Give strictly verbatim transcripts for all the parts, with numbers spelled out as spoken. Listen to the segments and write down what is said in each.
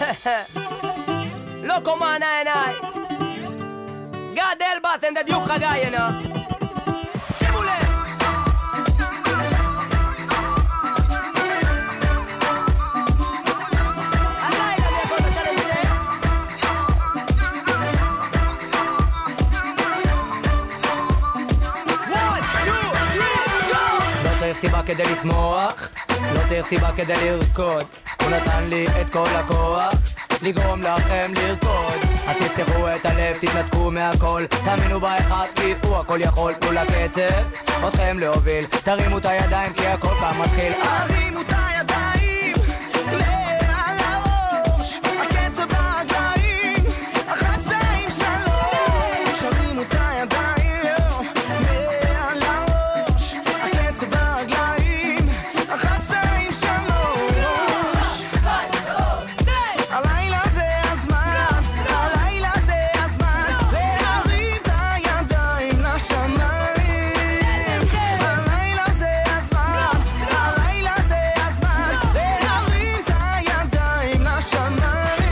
Loco man, I and I. God help us and the Duke Hagai, you know. Shibule. סיבה כדי לשמוח, לא צריך סיבה כדי לרקוד. הוא נתן לי את כל הכוח לגרום לכם לרקוד. אז תפתחו את הלב, תתנתקו מהכל, תאמינו באחד כי הוא הכל יכול. תנו לקצב אתכם להוביל, תרימו את הידיים כי הכל פעם מתחיל. הרימו את הידיים מעל הראש, הקצב ברגליים, אחת, שתיים, שלוש. הרימו את הידיים מעל הראש, הקצב ברגליים, אחת, שתיים, שלוש. הלילה זה הזמן, הלילה זה הזמן להרים את הידיים לשמיים. הלילה זה הזמן, הלילה זה הזמן להרים את הידיים לשמיים.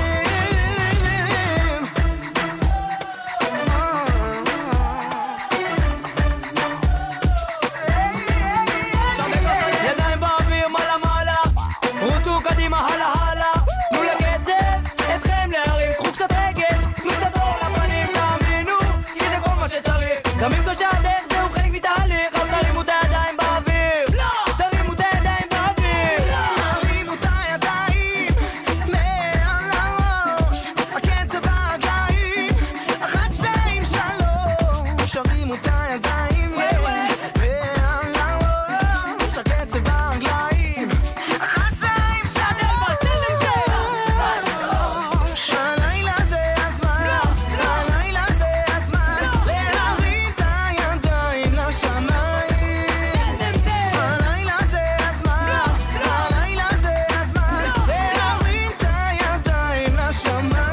ידיים באוויר מעלה מעלה, רוצו קדימה הלאה הלאה. תנו לקצב אתכם להרים, קחו קצת רגל, תנו קצת אור לפנים, תאמינו כי זה כל מה שצריך. גם אם קדושה הדרך זהו חלק מתהליך, אז תרימו את הידיים באוויר, תרימו את הידיים באוויר. הרימו את הידיים מעל הראש, הקצב ברגליים, אחת, שתיים, שלוש. הרימו את הידיים מעל הראש, הקצב ברגליים, אחת, שתיים, שלוש. הלילה זה הזמן, הלילה זה הזמן להרים את הידיים לשמיים. הלילה זה הזמן, הלילה זה הזמן להרים את הידיים לשמיים.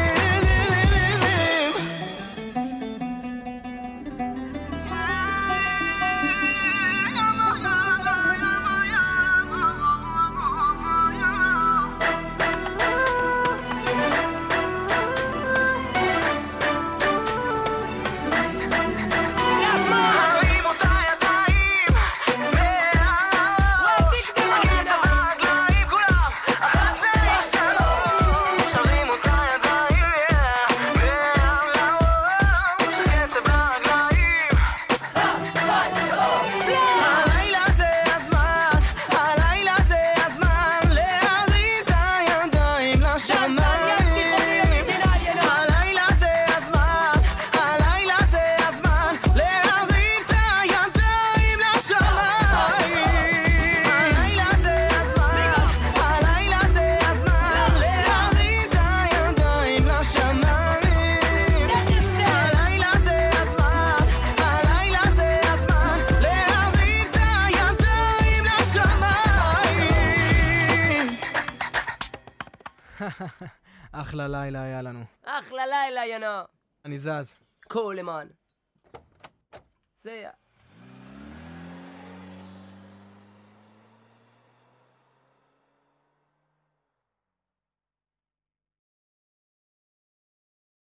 הרימו את הידיים מעל הראש, הקצב ברגליים, כולם, אחת, שתיים, שלוש. הרימו את הידיים מעל הראש, הקצב ברגליים. הלילה זה הזמן, הלילה זה הזמן להרים את הידיים לשמיים. הלילה זה הזמן, הלילה זה הזמן להרים את הידיים לשמיים. הלילה זה הזמן, הלילה זה הזמן להרים את הידיים לשמיים. הלילה זה הזמן, הלילה זה הזמן להרים את הידיים לשמיים. אחלה לילה היה לנו. אחלה לילה, you know. אני זז. Cool, man. See ya.